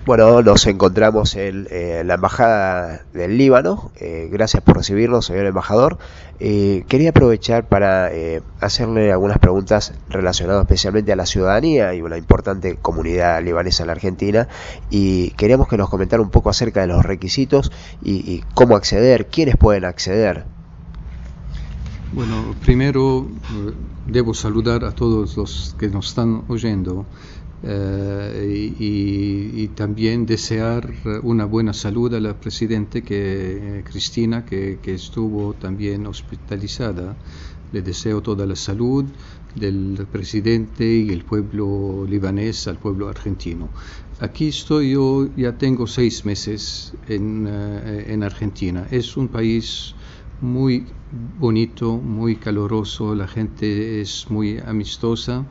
Bueno, nos encontramos en la Embajada del Líbano. Gracias por recibirnos, señor embajador. Quería aprovechar para hacerle algunas preguntas relacionadas especialmente a la ciudadanía y una importante comunidad libanesa en la Argentina. Y queríamos que nos comentara un poco acerca de los requisitos y cómo acceder, quiénes pueden acceder. Bueno, primero debo saludar a todos los que nos están oyendo. Y también desear una buena salud a la presidenta Cristina, que estuvo también hospitalizada. Le deseo toda la salud del presidente y el pueblo libanés, al pueblo argentino. Aquí estoy yo, ya tengo 6 meses en Argentina. Es un país muy bonito, muy caluroso, la gente es muy amistosa.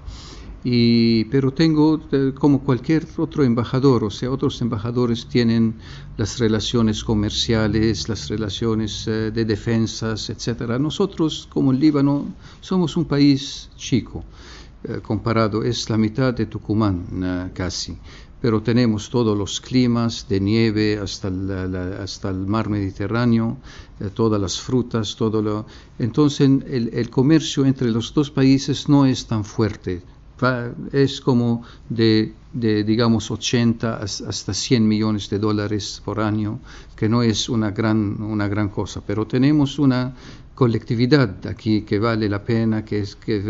Pero tengo, como cualquier otro embajador, o sea, otros embajadores tienen las relaciones comerciales, las relaciones de defensas, etcétera. Nosotros, como el Líbano, somos un país chico, comparado, es la mitad de Tucumán casi, pero tenemos todos los climas, de nieve hasta el mar Mediterráneo, todas las frutas, Entonces, el comercio entre los dos países no es tan fuerte. Es como digamos 80 hasta 100 millones de dólares por año, que no es una gran cosa, pero tenemos una colectividad aquí que vale la pena, que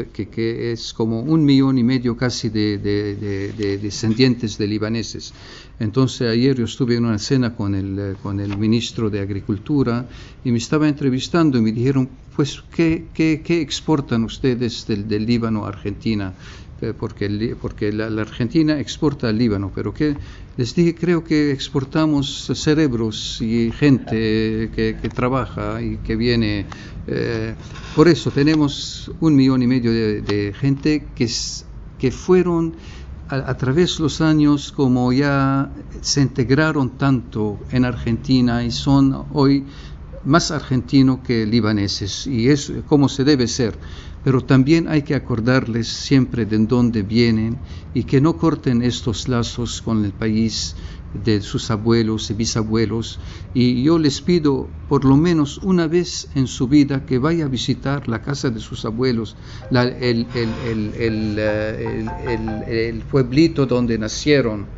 es como 1,5 millones casi de descendientes de libaneses. Entonces ayer yo estuve en una cena con el ministro de Agricultura y me estaba entrevistando y me dijeron, pues, ¿qué exportan ustedes del Líbano a Argentina? Porque la Argentina exporta al Líbano, pero les dije, creo que exportamos cerebros y gente que trabaja y que viene. Por eso tenemos 1,5 millones de gente que fueron a través de los años, como ya se integraron tanto en Argentina y son hoy más argentinos que libaneses, y es como se debe ser. Pero también hay que acordarles siempre de dónde vienen y que no corten estos lazos con el país de sus abuelos y bisabuelos. Y yo les pido por lo menos una vez en su vida que vaya a visitar la casa de sus abuelos, el pueblito donde nacieron.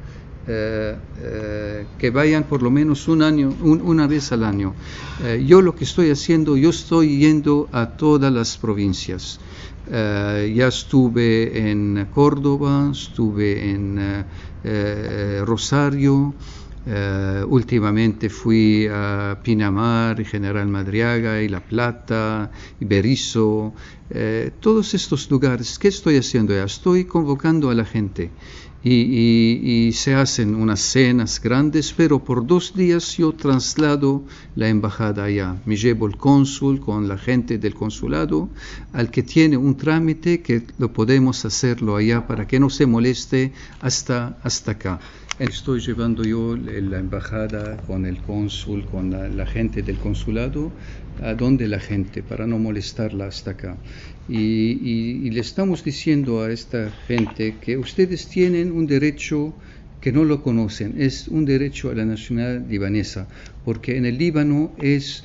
Que vayan por lo menos una vez al año. Yo lo que estoy haciendo, yo estoy yendo a todas las provincias. Ya estuve en Córdoba, estuve en Rosario, últimamente fui a Pinamar, General Madariaga y La Plata, y Berisso, todos estos lugares. ¿Qué estoy haciendo ya? Estoy convocando a la gente. Y se hacen unas cenas grandes, pero por 2 días yo traslado la embajada allá. Me llevo el cónsul con la gente del consulado, al que tiene un trámite que lo podemos hacerlo allá para que no se moleste hasta acá. Estoy llevando yo la embajada con el cónsul, con la gente del consulado, a donde la gente, para no molestarla hasta acá. Y le estamos diciendo a esta gente que ustedes tienen un derecho que no lo conocen, es un derecho a la nacionalidad libanesa, porque en el Líbano es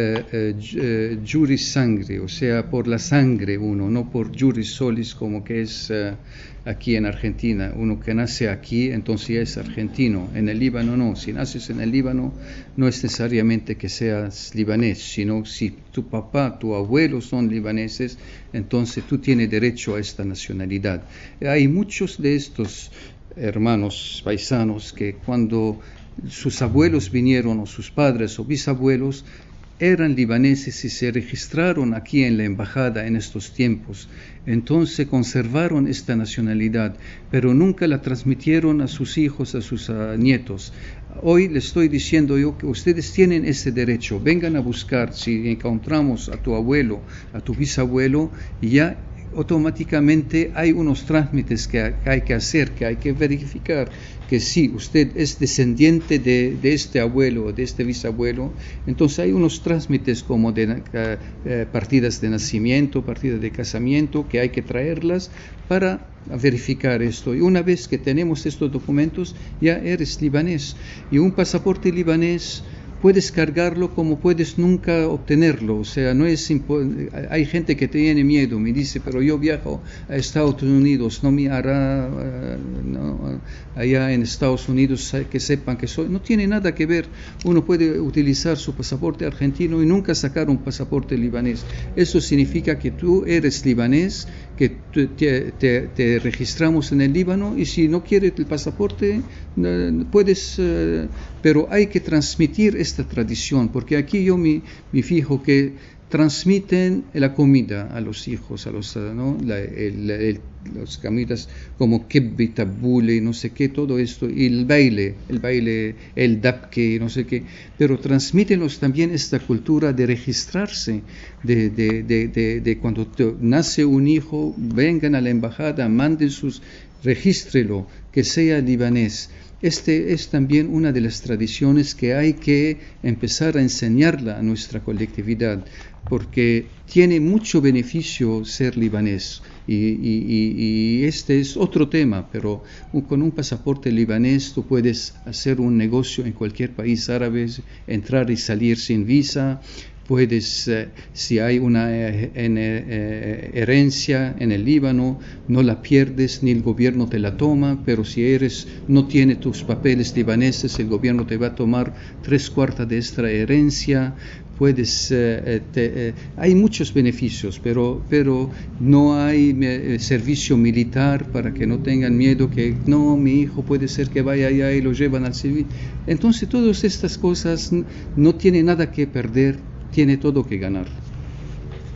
juris sangre, o sea, por la sangre uno, no por juris solis como que es aquí en Argentina. Uno que nace aquí, entonces ya es argentino. En el Líbano no. Si naces en el Líbano, no es necesariamente que seas libanés, sino si tu papá, tu abuelo son libaneses, entonces tú tienes derecho a esta nacionalidad. Hay muchos de estos hermanos paisanos que cuando sus abuelos vinieron, o sus padres o bisabuelos, eran libaneses y se registraron aquí en la embajada en estos tiempos. Entonces conservaron esta nacionalidad, pero nunca la transmitieron a sus hijos, a sus nietos. Hoy les estoy diciendo yo que ustedes tienen ese derecho. Vengan a buscar, si encontramos a tu abuelo, a tu bisabuelo, ya automáticamente hay unos trámites que hay que hacer, que hay que verificar que sí, usted es descendiente de este abuelo o de este bisabuelo. Entonces hay unos trámites como de partidas de nacimiento, partidas de casamiento, que hay que traerlas para a verificar esto. Y una vez que tenemos estos documentos, ya eres libanés. Y un pasaporte libanés puedes cargarlo como puedes nunca obtenerlo. O sea, no es hay gente que tiene miedo, me dice, pero yo viajo a Estados Unidos, no me hará allá en Estados Unidos que sepan que soy. No tiene nada que ver. Uno puede utilizar su pasaporte argentino y nunca sacar un pasaporte libanés. Eso significa que tú eres libanés, que te registramos en el Líbano, y si no quieres el pasaporte, puedes, pero hay que transmitir esta tradición, porque aquí yo me fijo que transmiten la comida a los hijos, a los, ¿no? Las comidas como kibbe, tabule, no sé qué, todo esto, y el baile, el dabke, no sé qué, pero transmítenlos también esta cultura de registrarse, de cuando nace un hijo, vengan a la embajada, manden regístrelo, que sea libanés. Este es también una de las tradiciones que hay que empezar a enseñarla a nuestra colectividad, porque tiene mucho beneficio ser libanés. Y este es otro tema, pero con un pasaporte libanés tú puedes hacer un negocio en cualquier país árabe, entrar y salir sin visa. Puedes, si hay una herencia en el Líbano, no la pierdes ni el gobierno te la toma, pero si no tienes tus papeles libaneses, el gobierno te va a tomar 3/4 de esta herencia. Puedes, hay muchos beneficios, pero no hay servicio militar para que no tengan miedo que no, mi hijo puede ser que vaya allá y lo llevan al civil. Entonces todas estas cosas no tienen nada que perder, tiene todo que ganar.